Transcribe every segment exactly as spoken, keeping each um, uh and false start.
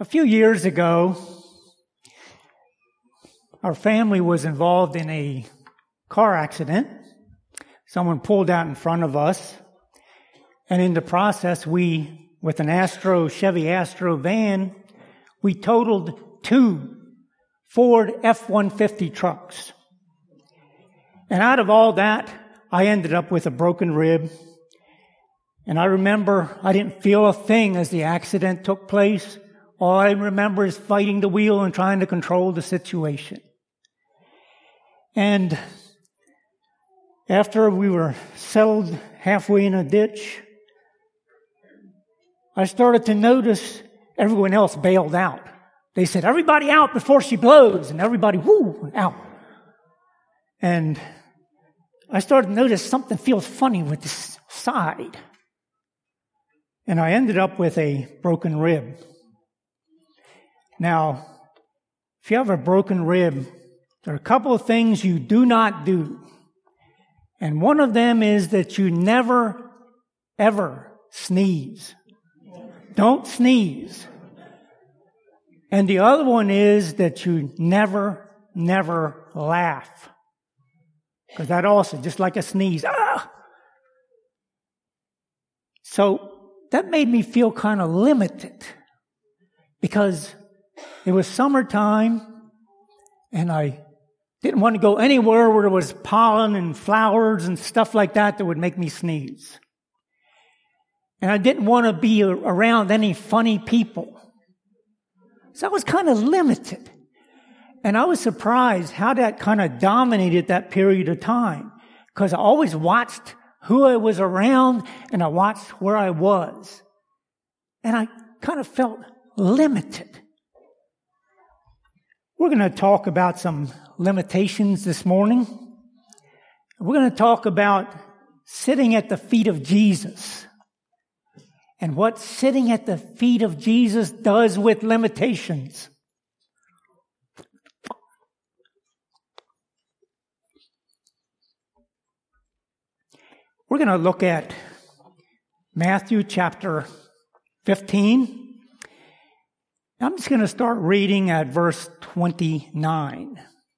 A few years ago, our family was involved in a car accident. Someone pulled out in front of us, and in the process, we, with an Astro, Chevy Astro van, we totaled two Ford F one fifty trucks. And out of all that, I ended up with a broken rib. And I remember I didn't feel a thing as the accident took place. All I remember is fighting the wheel and trying to control the situation. And after we were settled halfway in a ditch, I started to notice everyone else bailed out. They said, "Everybody out before she blows," and everybody, whoo, out. And I started to notice something feels funny with this side. And I ended up with a broken rib. Now, if you have a broken rib, there are a couple of things you do not do. And one of them is that you never, ever sneeze. Don't sneeze. And the other one is that you never, never laugh. Because that also, just like a sneeze, ah! So that made me feel kind of limited. Because it was summertime, and I didn't want to go anywhere where there was pollen and flowers and stuff like that that would make me sneeze. And I didn't want to be around any funny people. So I was kind of limited. And I was surprised how that kind of dominated that period of time. Because I always watched who I was around, and I watched where I was. And I kind of felt limited. We're going to talk about some limitations this morning. We're going to talk about sitting at the feet of Jesus and what sitting at the feet of Jesus does with limitations. We're going to look at Matthew chapter fifteen. I'm just going to start reading at verse twenty-nine.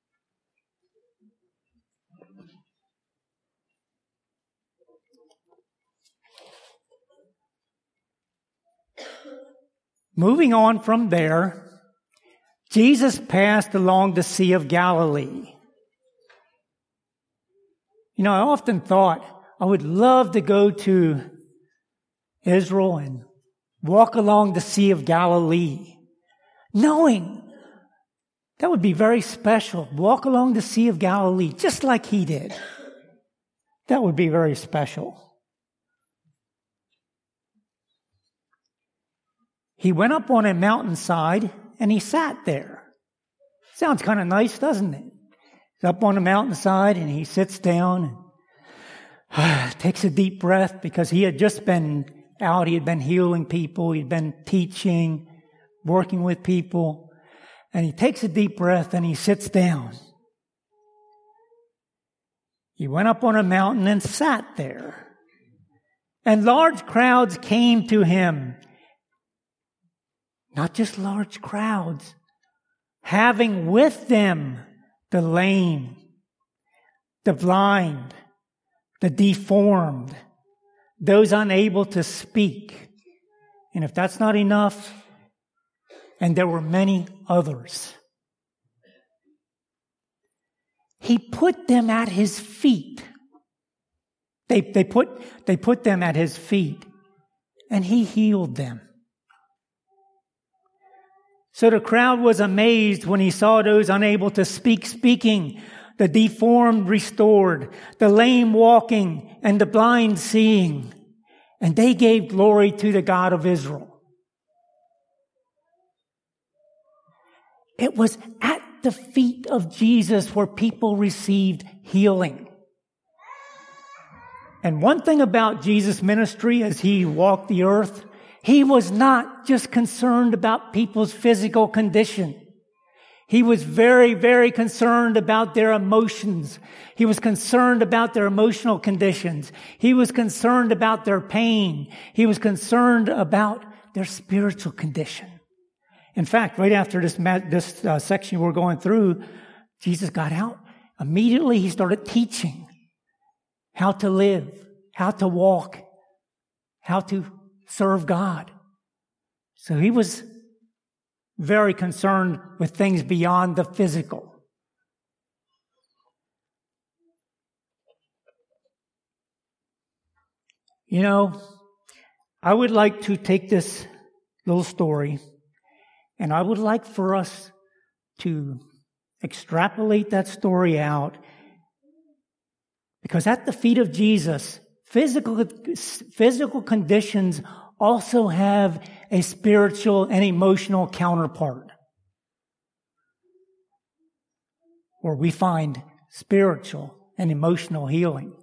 Moving on from there, Jesus passed along the Sea of Galilee. You know, I often thought I would love to go to Israel and walk along the Sea of Galilee. Knowing that would be very special. Walk along the Sea of Galilee, just like he did. That would be very special. He went up on a mountainside and he sat there. Sounds kind of nice, doesn't it? He's up on a mountainside and he sits down and takes a deep breath because he had just been out. He had been healing people. He'd been teaching, working with people, and he takes a deep breath and he sits down. He went up on a mountain and sat there. And large crowds came to him. Not just large crowds, having with them the lame, the blind, the deformed, those unable to speak. And if that's not enough, and there were many others. He put them at his feet. They, they, put, they put them at his feet, and he healed them. So the crowd was amazed when he saw those unable to speak speaking, the deformed restored, the lame walking, and the blind seeing. And they gave glory to the God of Israel. It was at the feet of Jesus where people received healing. And one thing about Jesus' ministry as he walked the earth, he was not just concerned about people's physical condition. He was very, very concerned about their emotions. He was concerned about their emotional conditions. He was concerned about their pain. He was concerned about their spiritual condition. In fact, right after this, this uh, section we're going through, Jesus got out. Immediately he started teaching how to live, how to walk, how to serve God. So he was very concerned with things beyond the physical. You know, I would like to take this little story, and I would like for us to extrapolate that story out, because at the feet of Jesus, physical, physical conditions also have a spiritual and emotional counterpart, where we find spiritual and emotional healing.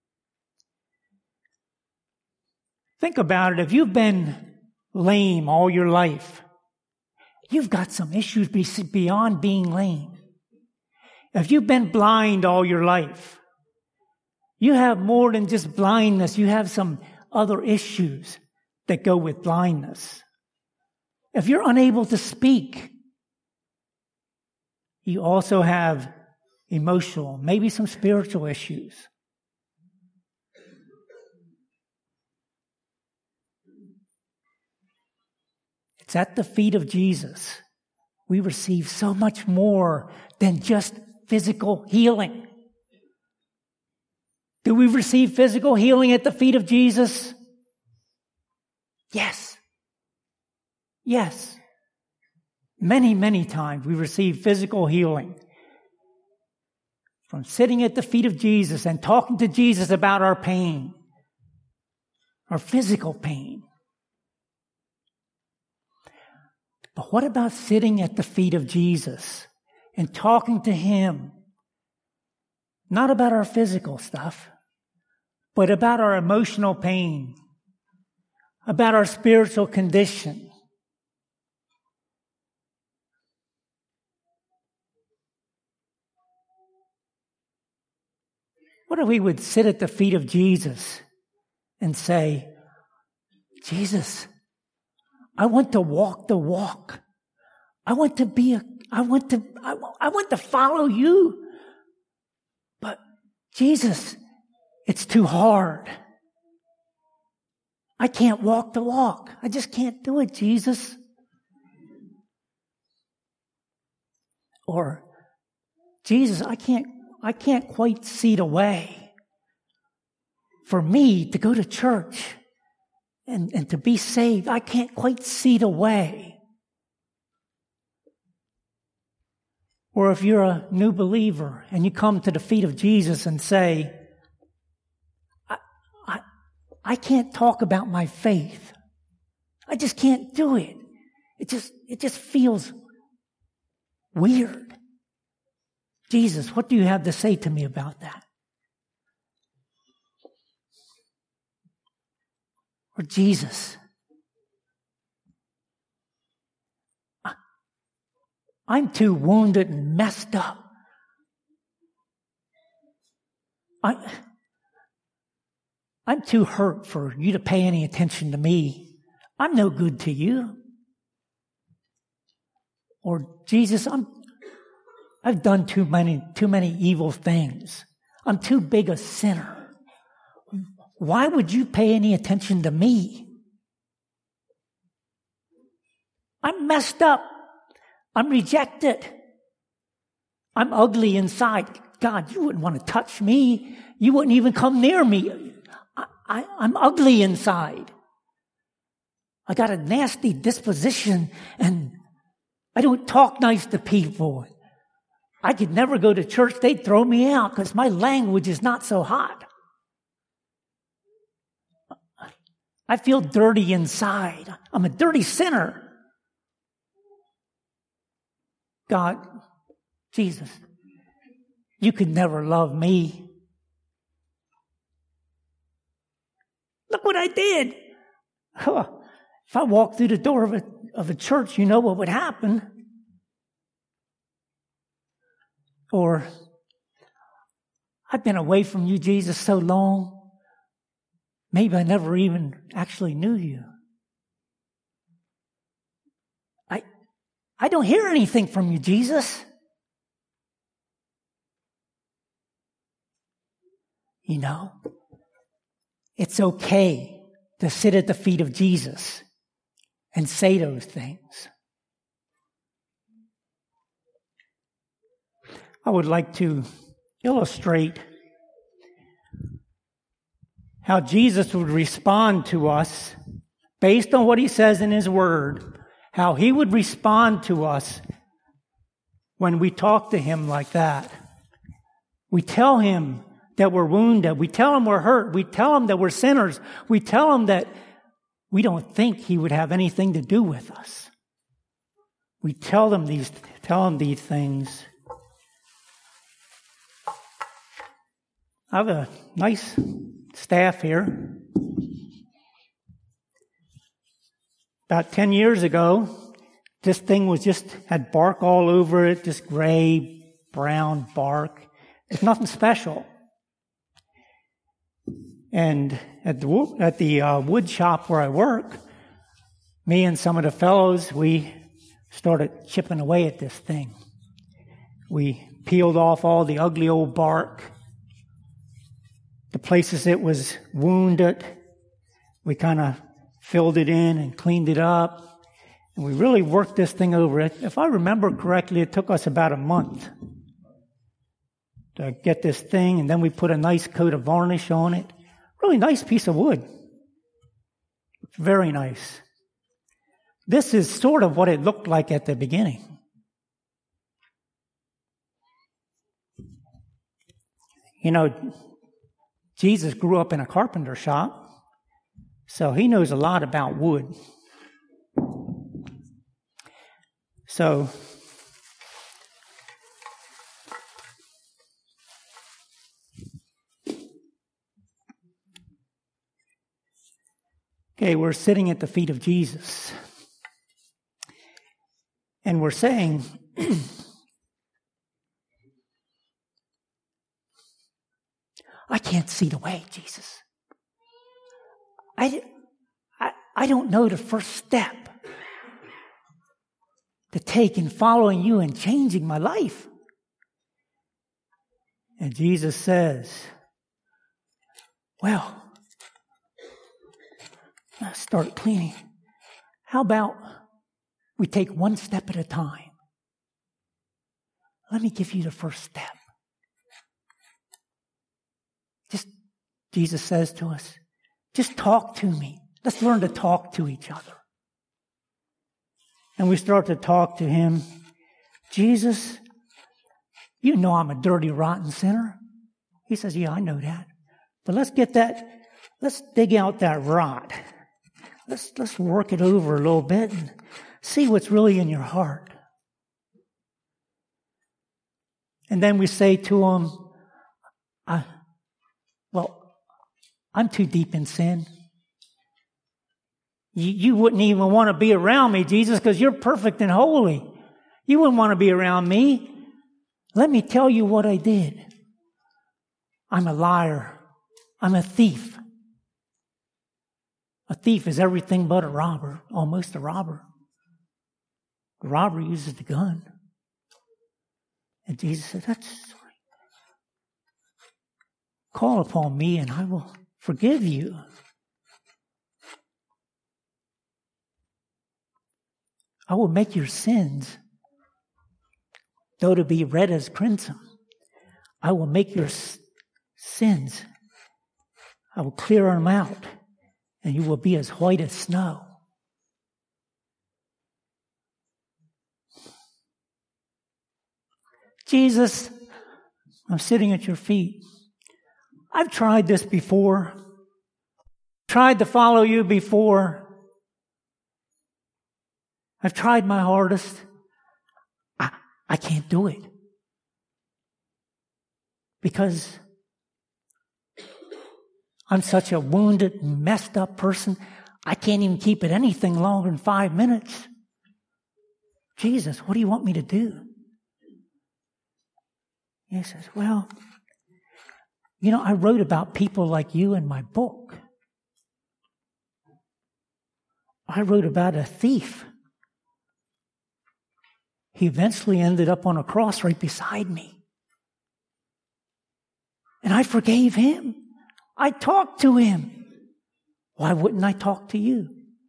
Think about it. If you've been lame all your life, you've got some issues beyond being lame. If you've been blind all your life, you have more than just blindness. You have some other issues that go with blindness. If you're unable to speak, you also have emotional, maybe some spiritual issues. It's at the feet of Jesus we receive so much more than just physical healing. Do we receive physical healing at the feet of Jesus? Yes. Yes. Many, many times we receive physical healing from sitting at the feet of Jesus and talking to Jesus about our pain, our physical pain. But what about sitting at the feet of Jesus and talking to Him, not about our physical stuff, but about our emotional pain, about our spiritual condition? What if we would sit at the feet of Jesus and say, Jesus, I want to walk the walk. I want to be a, I want to, I, I want to follow you. But Jesus, it's too hard. I can't walk the walk. I just can't do it, Jesus. Or, Jesus, I can't, I can't quite see the way for me to go to church and, and to be saved. I can't quite see the way. Or if you're a new believer and you come to the feet of Jesus and say, I, I, I can't talk about my faith. I just can't do it. It just, it just feels weird. Jesus, what do you have to say to me about that? Or Jesus, I'm too wounded and messed up. I, I'm too hurt for you to pay any attention to me. I'm no good to you. Or Jesus, I'm I've done too many, too many evil things. I'm too big a sinner. Why would you pay any attention to me? I'm messed up. I'm rejected. I'm ugly inside. God, you wouldn't want to touch me. You wouldn't even come near me. I, I, I'm ugly inside. I got a nasty disposition and I don't talk nice to people. I could never go to church. They'd throw me out because my language is not so hot. I feel dirty inside. I'm a dirty sinner. God, Jesus, you could never love me. Look what I did. Huh. If I walked through the door of a, of a church, you know what would happen. Or, I've been away from you, Jesus, so long. Maybe I never even actually knew you. I, I don't hear anything from you, Jesus. You know, it's okay to sit at the feet of Jesus and say those things. I would like to illustrate how Jesus would respond to us based on what he says in his word, how he would respond to us when we talk to him like that. We tell him that we're wounded. We tell him we're hurt. We tell him that we're sinners. We tell him that we don't think he would have anything to do with us. We tell them these, tell him these things. I have a nice staff here. About ten years ago, this thing was just, had bark all over it, just gray, brown bark. It's nothing special. And at the, at the uh, wood shop where I work, me and some of the fellows, we started chipping away at this thing. We peeled off all the ugly old bark. The places it was wounded, we kind of filled it in and cleaned it up. And we really worked this thing over. If I remember correctly, it took us about a month to get this thing, and then we put a nice coat of varnish on it. Really nice piece of wood. Very nice. This is sort of what it looked like at the beginning. You know, Jesus grew up in a carpenter shop, so he knows a lot about wood. So, okay, we're sitting at the feet of Jesus, and we're saying, I can't see the way, Jesus. I, I, I don't know the first step to take in following you and changing my life. And Jesus says, well, I start cleaning. How about we take one step at a time? Let me give you the first step. Just, Jesus says to us, just talk to me. Let's learn to talk to each other. And we start to talk to him. Jesus, you know I'm a dirty, rotten sinner. He says, yeah, I know that. But let's get that, let's dig out that rot. Let's, let's work it over a little bit and see what's really in your heart. And then we say to him, I, well, I'm too deep in sin. You, you wouldn't even want to be around me, Jesus, because you're perfect and holy. You wouldn't want to be around me. Let me tell you what I did. I'm a liar. I'm a thief. A thief is everything but a robber, almost a robber. The robber uses the gun. And Jesus said, that's right. Call upon me and I will forgive you. I will make your sins, though to be red as crimson. I will make your sins, I will clear them out, and you will be as white as snow. Jesus, I'm sitting at your feet. I've tried this before. Tried to follow you before. I've tried my hardest. I, I can't do it. Because I'm such a wounded, messed up person. I can't even keep it anything longer than five minutes. Jesus, what do you want me to do? He says, well, you know, I wrote about people like you in my book. I wrote about a thief he eventually ended up on a cross right beside me. And I forgave him. I talked to him. Why wouldn't I talk to you?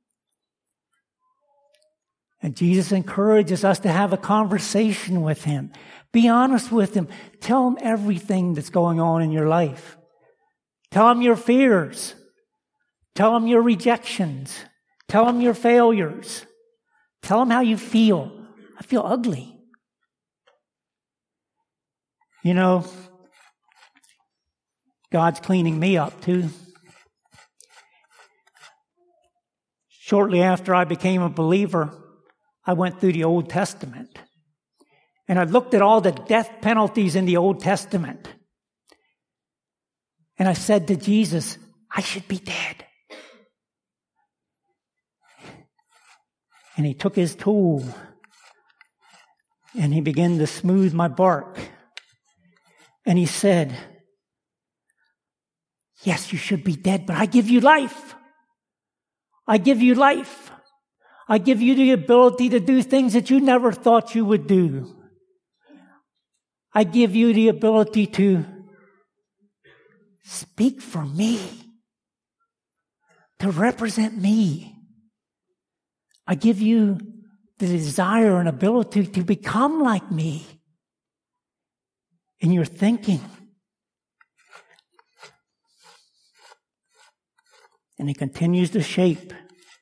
And Jesus encourages us to have a conversation with him. Be honest with him. Tell him everything that's going on in your life. Tell him your fears. Tell him your rejections. Tell him your failures. Tell him how you feel. I feel ugly. You know, God's cleaning me up too. Shortly after I became a believer, I went through the Old Testament. And I looked at all the death penalties in the Old Testament. And I said to Jesus, I should be dead. And he took his tool and he began to smooth my bark. And he said, yes, you should be dead, but I give you life. I give you life. I give you the ability to do things that you never thought you would do. I give you the ability to speak for me, to represent me. I give you the desire and ability to become like me in your thinking. And he continues to shape.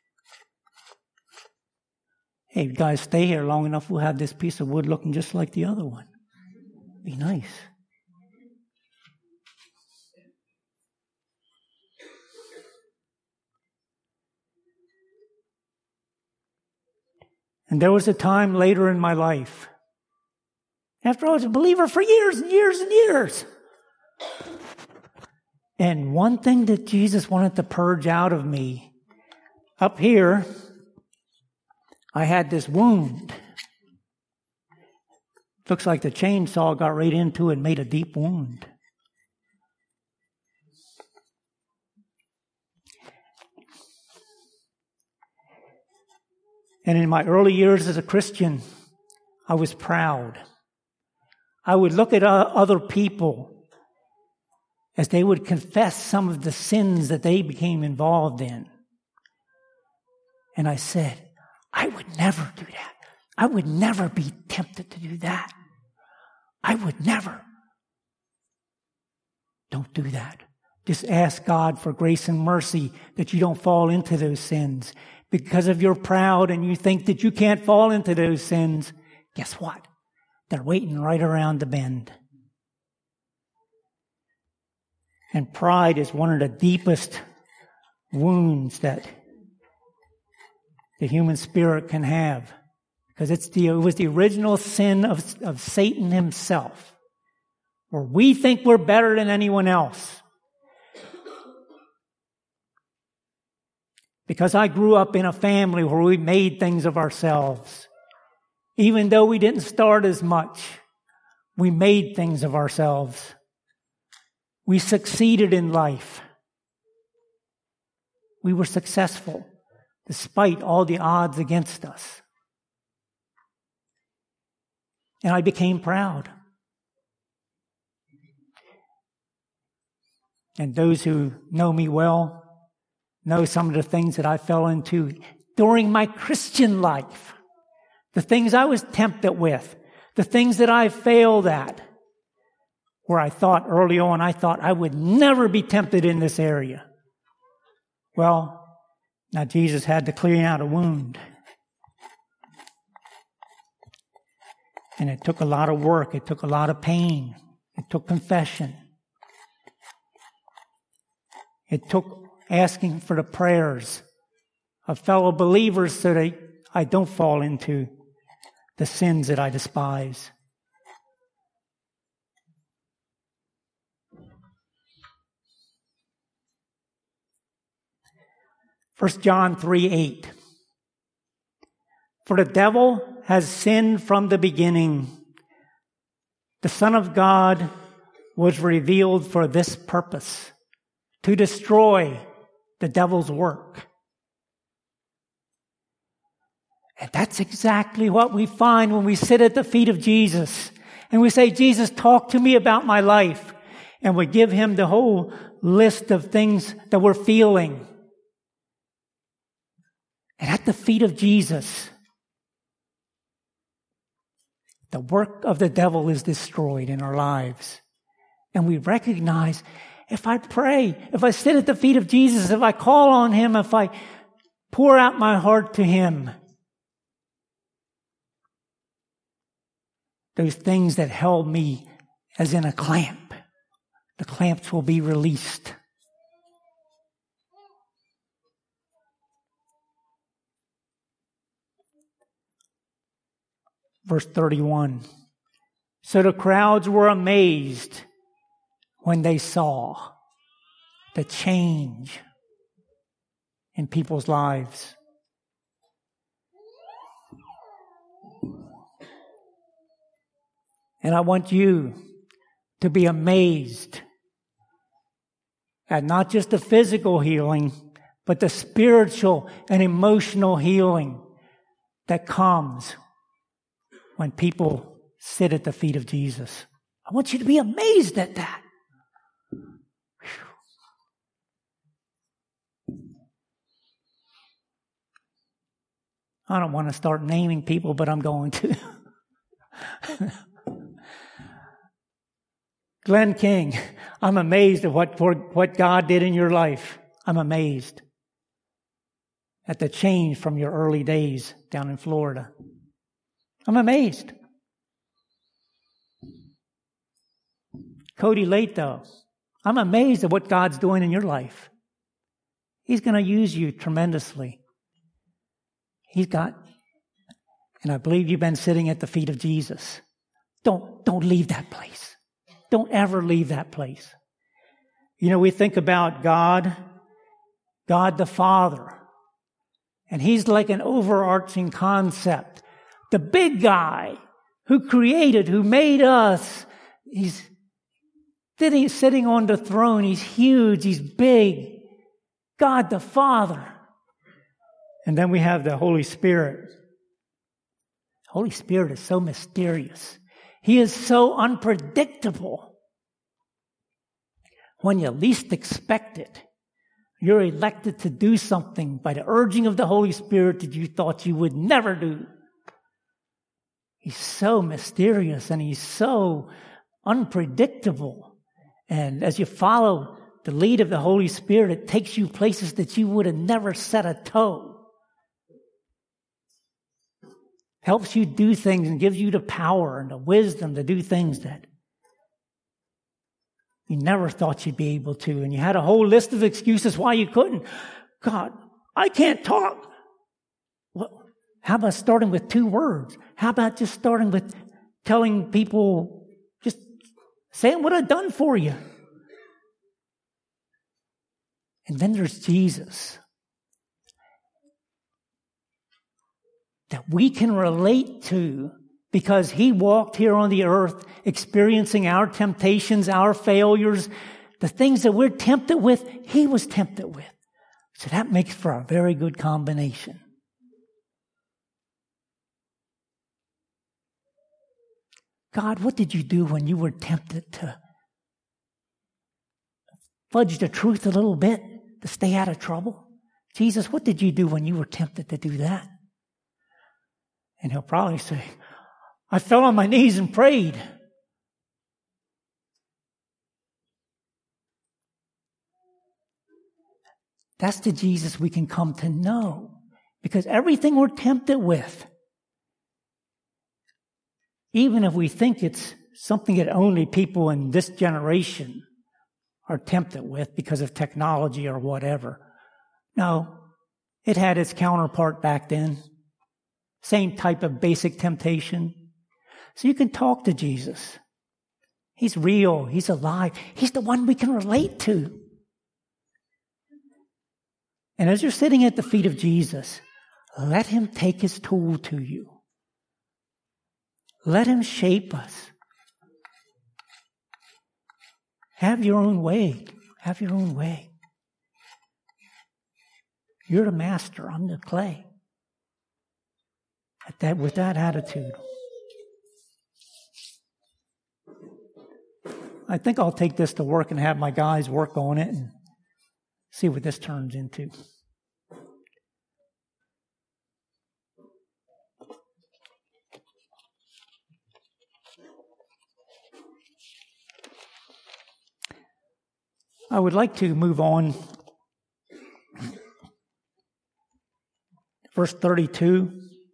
Hey, guys, stay here long enough, we'll have this piece of wood looking just like the other one. Be nice. And there was a time later in my life, after I was a believer for years and years and years. And one thing that Jesus wanted to purge out of me, up here, I had this wound. Looks like the chainsaw got right into it and made a deep wound. And in my early years as a Christian, I was proud. I would look at other people as they would confess some of the sins that they became involved in. And I said, I would never do that. I would never be tempted to do that. I would never. Don't do that. Just ask God for grace and mercy that you don't fall into those sins. Because if you're proud and you think that you can't fall into those sins, guess what? They're waiting right around the bend. And pride is one of the deepest wounds that the human spirit can have. Because it's the, it was the original sin of, of Satan himself. Where we think we're better than anyone else. Because I grew up in a family where we made things of ourselves. Even though we didn't start as much, we made things of ourselves. We succeeded in life. We were successful despite all the odds against us. And I became proud. And those who know me well know some of the things that I fell into during my Christian life. The things I was tempted with. The things that I failed at. Where I thought early on, I thought I would never be tempted in this area. Well, now Jesus had to clean out a wound. And it took a lot of work. It took a lot of pain. It took confession. It took asking for the prayers of fellow believers so that I don't fall into the sins that I despise. First John three eight. For the devil has sinned from the beginning. The Son of God was revealed for this purpose, to destroy the devil's work. And that's exactly what we find when we sit at the feet of Jesus. And we say, Jesus, talk to me about my life. And we give him the whole list of things that we're feeling. And at the feet of Jesus, the work of the devil is destroyed in our lives. And we recognize, if I pray, if I sit at the feet of Jesus, if I call on him, if I pour out my heart to him, those things that held me as in a clamp, the clamps will be released. Verse thirty-one. So the crowds were amazed when they saw the change in people's lives. And I want you to be amazed at not just the physical healing, but the spiritual and emotional healing that comes when people sit at the feet of Jesus. I want you to be amazed at that. I don't want to start naming people, but I'm going to. Glenn King, I'm amazed at what, what God did in your life. I'm amazed at the change from your early days down in Florida. I'm amazed. Cody Lato, I'm amazed at what God's doing in your life. He's going to use you tremendously. He's got, and I believe you've been sitting at the feet of Jesus. Don't, don't leave that place. Don't ever leave that place. You know, we think about God, God the Father, and he's like an overarching concept. The big guy who created, who made us, he's sitting on the throne. He's huge. He's big. God the Father. And then we have the Holy Spirit. The Holy Spirit is so mysterious. He is so unpredictable. When you least expect it, you're elected to do something by the urging of the Holy Spirit that you thought you would never do. He's so mysterious and he's so unpredictable. And as you follow the lead of the Holy Spirit, it takes you places that you would have never set a toe. Helps you do things and gives you the power and the wisdom to do things that you never thought you'd be able to. And you had a whole list of excuses why you couldn't. God, I can't talk. Well, how about starting with two words? How about just starting with telling people, just saying what I've done for you? And then there's Jesus, that we can relate to because he walked here on the earth experiencing our temptations, our failures, the things that we're tempted with, he was tempted with. So that makes for a very good combination. God, what did you do when you were tempted to fudge the truth a little bit to stay out of trouble? Jesus, what did you do when you were tempted to do that? And he'll probably say, I fell on my knees and prayed. That's the Jesus we can come to know. Because everything we're tempted with, even if we think it's something that only people in this generation are tempted with because of technology or whatever. No, it had its counterpart back then. Same type of basic temptation. So you can talk to Jesus. He's real. He's alive. He's the one we can relate to. And as you're sitting at the feet of Jesus, let him take his tool to you. Let him shape us. Have your own way. Have your own way. You're the master. I'm the clay. that with that attitude. I think I'll take this to work and have my guys work on it and see what this turns into. I would like to move on. Verse thirty-two.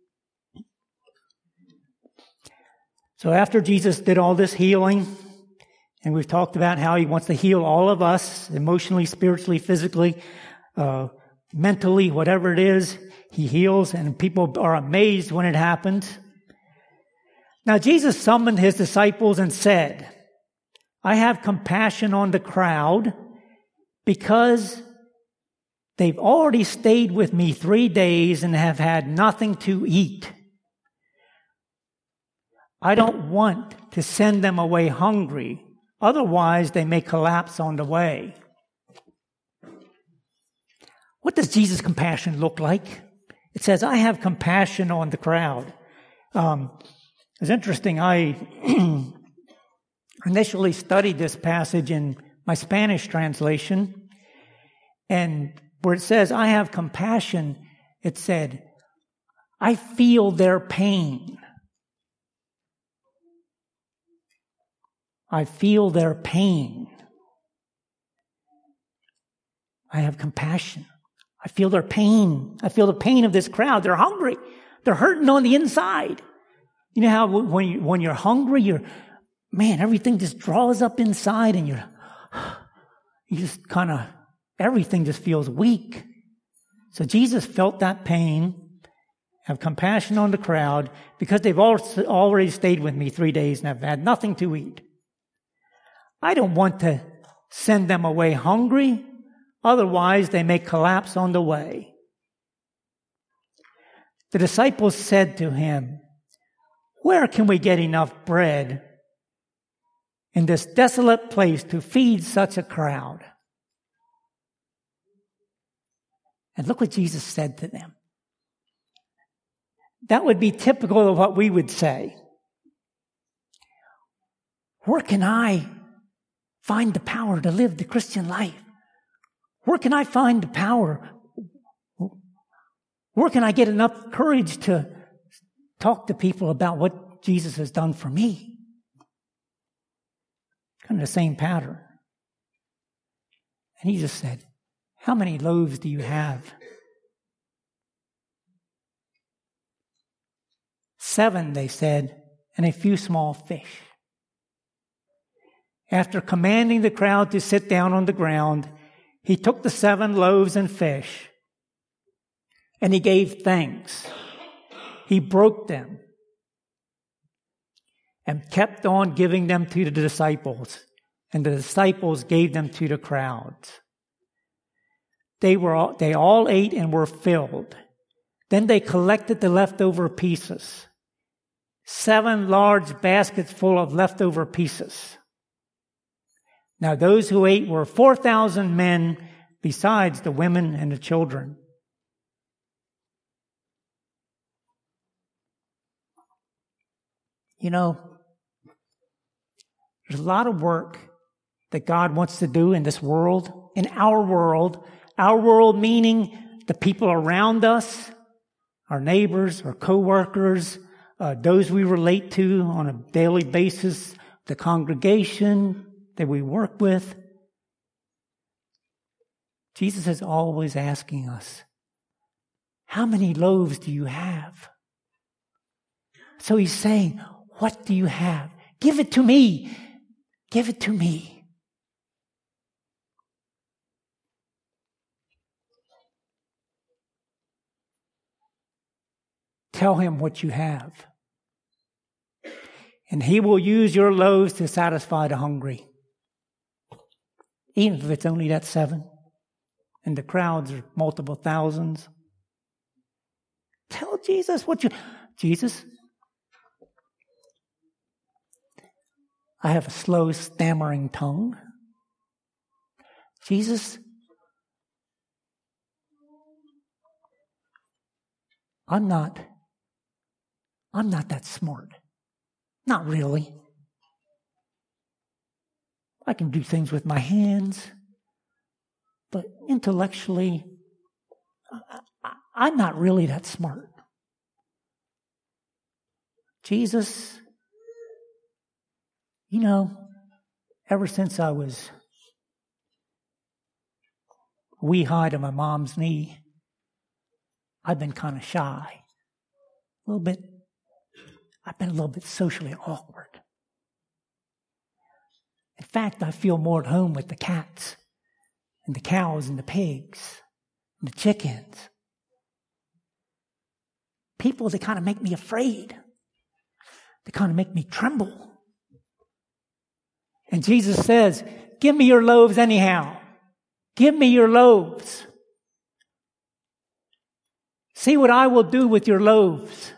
So after Jesus did all this healing, and we've talked about how he wants to heal all of us, emotionally, spiritually, physically, uh, mentally, whatever it is, he heals, and people are amazed when it happens. Now Jesus summoned his disciples and said, I have compassion on the crowd because they've already stayed with me three days and have had nothing to eat. I don't want to send them away hungry. Otherwise, they may collapse on the way. What does Jesus' compassion look like? It says, I have compassion on the crowd. Um, it's interesting. I initially studied this passage in my Spanish translation, and where it says, I have compassion, it said, I feel their pain. I feel their pain. I have compassion. I feel their pain. I feel the pain of this crowd. They're hungry. They're hurting on the inside. You know how when, you, when you're hungry, you're, man, everything just draws up inside and you're, you just kind of, everything just feels weak. So Jesus felt that pain, have compassion on the crowd, because they've already stayed with me three days and have had nothing to eat. I don't want to send them away hungry, otherwise they may collapse on the way. The disciples said to him, where can we get enough bread in this desolate place to feed such a crowd? And look what Jesus said to them. That would be typical of what we would say. Where can I find the power to live the Christian life? Where can I find the power? Where can I get enough courage to talk to people about what Jesus has done for me? Kind of the same pattern. And he just said, how many loaves do you have? Seven, they said, and a few small fish. After commanding the crowd to sit down on the ground, he took the seven loaves and fish, and he gave thanks. He broke them and kept on giving them to the disciples, and the disciples gave them to the crowds. They were all, they all ate and were filled. Then they collected the leftover pieces. Seven large baskets full of leftover pieces. Now those who ate were four thousand men, besides the women and the children. You know, there's a lot of work that God wants to do in this world, in our world. Our world meaning the people around us, our neighbors, our co-workers, uh, those we relate to on a daily basis, the congregation that we work with. Jesus is always asking us, how many loaves do you have? So he's saying, what do you have? Give it to me. Give it to me. Tell him what you have. And he will use your loaves to satisfy the hungry. Even if it's only that seven. And the crowds are multiple thousands. Tell Jesus what you... Jesus, I have a slow, stammering tongue. Jesus, I'm not I'm not that smart. Not really. I can do things with my hands, but intellectually, I, I'm not really that smart. Jesus, you know, ever since I was wee high to my mom's knee, I've been kind of shy. A little bit, I've been a little bit socially awkward. In fact, I feel more at home with the cats and the cows and the pigs and the chickens. People that kind of make me afraid. They kind of make me tremble. And Jesus says, give me your loaves anyhow. Give me your loaves. See what I will do with your loaves.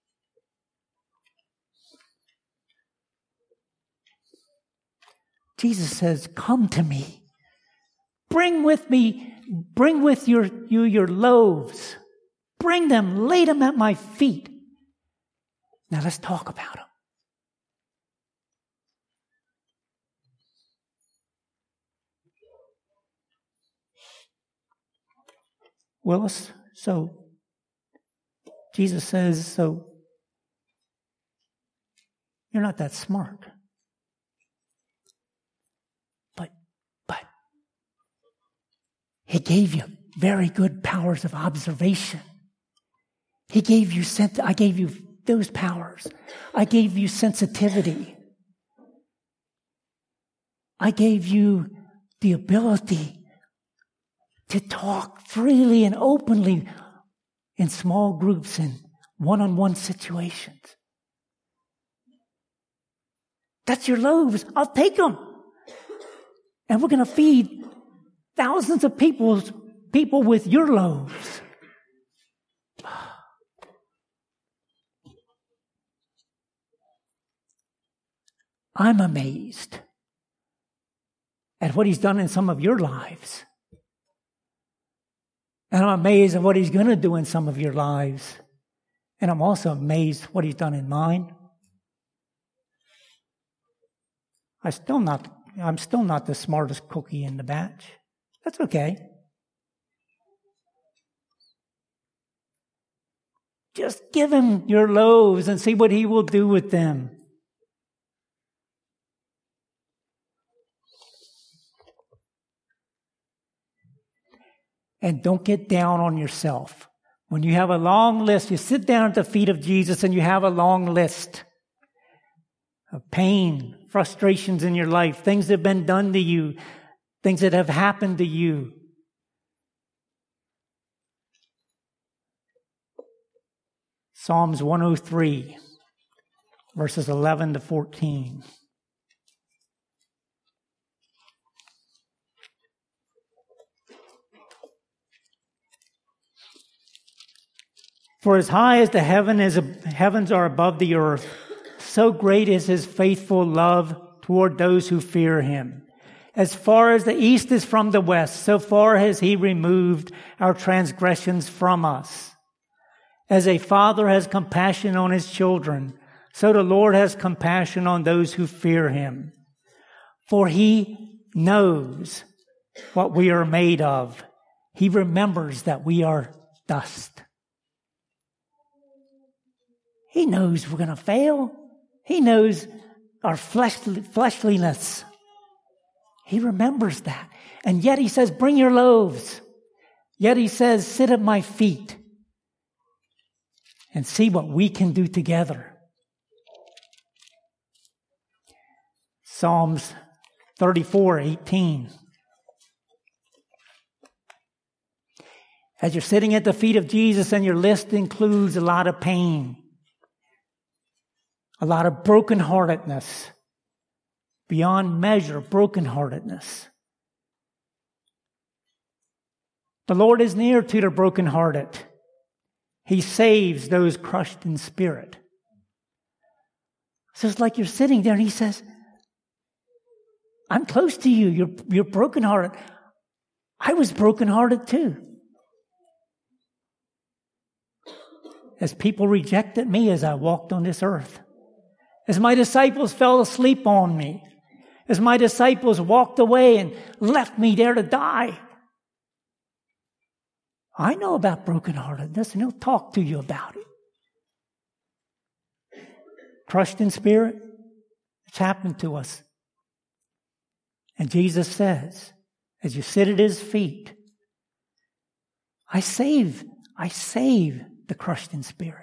Jesus says, come to me. Bring with me, bring with your, you your loaves. Bring them, lay them at my feet. Now let's talk about them. Willis, so Jesus says, so you're not that smart. But, but, He gave you very good powers of observation. He gave you, sent, I gave you those powers. I gave you sensitivity. I gave you the ability to talk freely and openly in small groups and one-on-one situations. That's your loaves. I'll take them. And we're going to feed thousands of people, people with your loaves. I'm amazed at what He's done in some of your lives. And I'm amazed at what He's going to do in some of your lives. And I'm also amazed what He's done in mine. I still not, I'm still not the smartest cookie in the batch. That's okay. Just give Him your loaves and see what He will do with them. And don't get down on yourself. When you have a long list, you sit down at the feet of Jesus and you have a long list of pain, frustrations in your life, things that have been done to you, things that have happened to you. Psalms one oh three, verses eleven to fourteen. For as high as the heaven is, heavens are above the earth, so great is His faithful love toward those who fear Him. As far as the east is from the west, so far has He removed our transgressions from us. As a father has compassion on his children, so the Lord has compassion on those who fear Him. For He knows what we are made of. He remembers that we are dust. He knows we're going to fail. He knows our fleshly, fleshliness. He remembers that. And yet He says, bring your loaves. Yet He says, sit at my feet and see what we can do together. Psalms thirty-four eighteen. As you're sitting at the feet of Jesus and your list includes a lot of pain, a lot of brokenheartedness, beyond measure brokenheartedness. The Lord is near to the brokenhearted. He saves those crushed in spirit. So it's like you're sitting there and He says, I'm close to you. You're, you're brokenhearted. I was brokenhearted too. as people rejected me as I walked on this earth, as my disciples fell asleep on me, as my disciples walked away and left me there to die. I know about brokenheartedness, and He'll talk to you about it. Crushed in spirit, it's happened to us. And Jesus says, as you sit at His feet, I save, I save the crushed in spirit.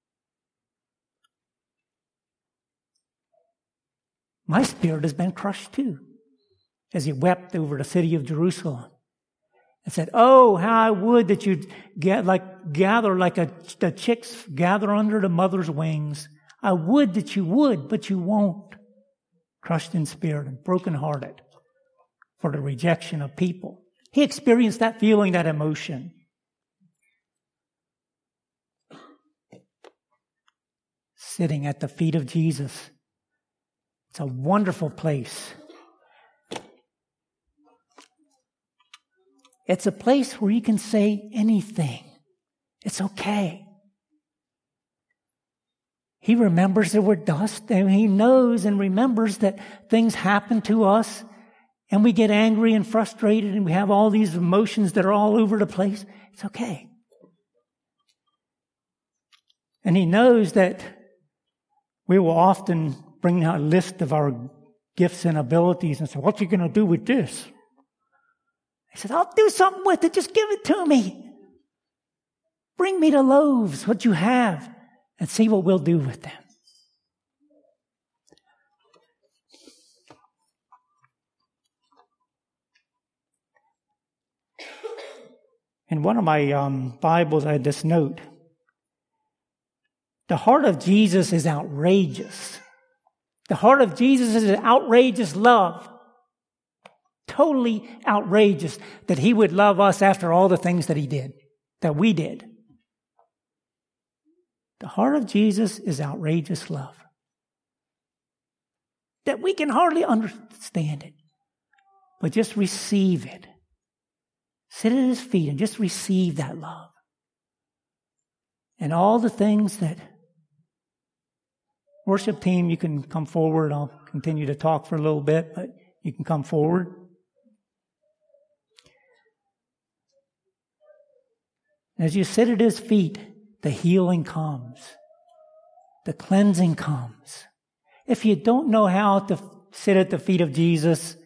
My spirit has been crushed too, as He wept over the city of Jerusalem and said, oh, how I would that you'd get like gather like a, the chicks gather under the mother's wings. I would that you would, but you won't. Crushed in spirit and brokenhearted for the rejection of people. He experienced that feeling, that emotion. Sitting at the feet of Jesus. It's a wonderful place. It's a place where you can say anything. It's okay. He remembers that we're dust, and He knows and remembers that things happen to us, and we get angry and frustrated, and we have all these emotions that are all over the place. It's okay. And He knows that we will often bring out a list of our gifts and abilities and say, what are you going to do with this? He said, I'll do something with it. Just give it to me. Bring me the loaves, what you have, and see what we'll do with them. In one of my um, Bibles, I had this note. The heart of Jesus is outrageous. The heart of Jesus is an outrageous love. Totally outrageous that He would love us after all the things that He did, that we did. The heart of Jesus is outrageous love. That we can hardly understand it, but just receive it. Sit at His feet and just receive that love. And all the things that worship team, you can come forward. I'll continue to talk for a little bit, but you can come forward. As you sit at His feet, the healing comes. The cleansing comes. If you don't know how to sit at the feet of Jesus,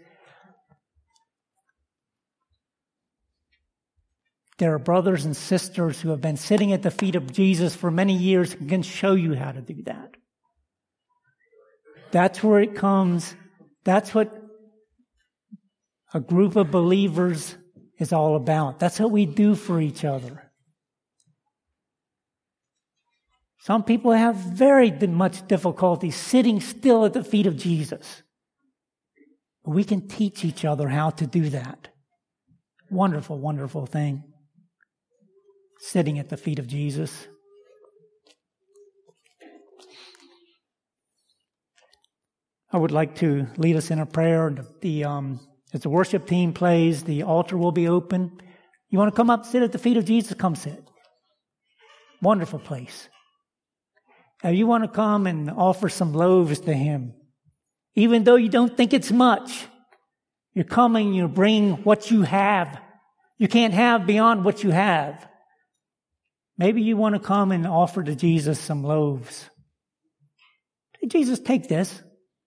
there are brothers and sisters who have been sitting at the feet of Jesus for many years and can show you how to do that. That's where it comes. That's what a group of believers is all about. That's what we do for each other. Some people have very much difficulty sitting still at the feet of Jesus. But we can teach each other how to do that. Wonderful, wonderful thing. Sitting at the feet of Jesus. I would like to lead us in a prayer. The um, as the worship team plays, the altar will be open. You want to come up, sit at the feet of Jesus? Come sit. Wonderful place. Now you want to come and offer some loaves to Him. Even though you don't think it's much, you're coming, you're bringing what you have. You can't have beyond what you have. Maybe you want to come and offer to Jesus some loaves. Hey, Jesus, take this.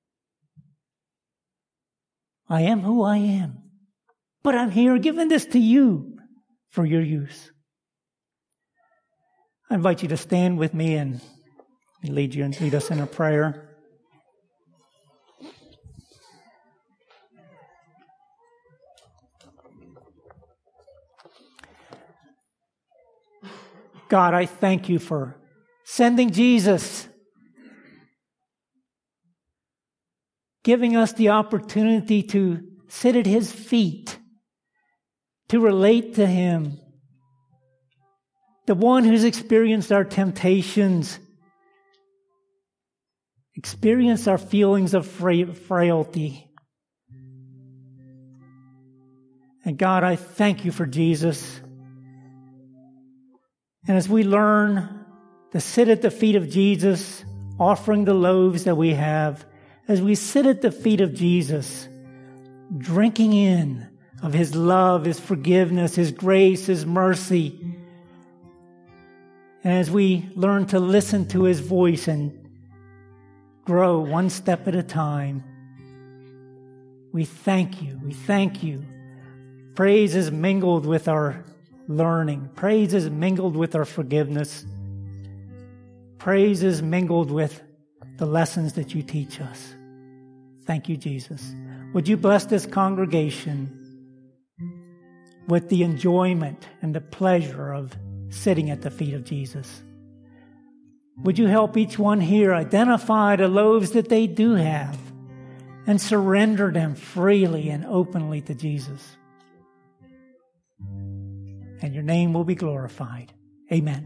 I am who I am. But I'm here giving this to you for your use. I invite you to stand with me and lead you and lead us in a prayer. God, I thank you for sending Jesus, giving us the opportunity to sit at His feet, to relate to Him, the one who's experienced our temptations, experienced our feelings of fra- frailty. And God, I thank you for Jesus. And as we learn to sit at the feet of Jesus, offering the loaves that we have. As we sit at the feet of Jesus, drinking in of His love, His forgiveness, His grace, His mercy. And as we learn to listen to His voice and grow one step at a time, we thank you. We thank you. Praise is mingled with our learning. Praise is mingled with our forgiveness. Praise is mingled with the lessons that you teach us. Thank you, Jesus. Would you bless this congregation with the enjoyment and the pleasure of sitting at the feet of Jesus? Would you help each one here identify the loaves that they do have and surrender them freely and openly to Jesus? And your name will be glorified. Amen.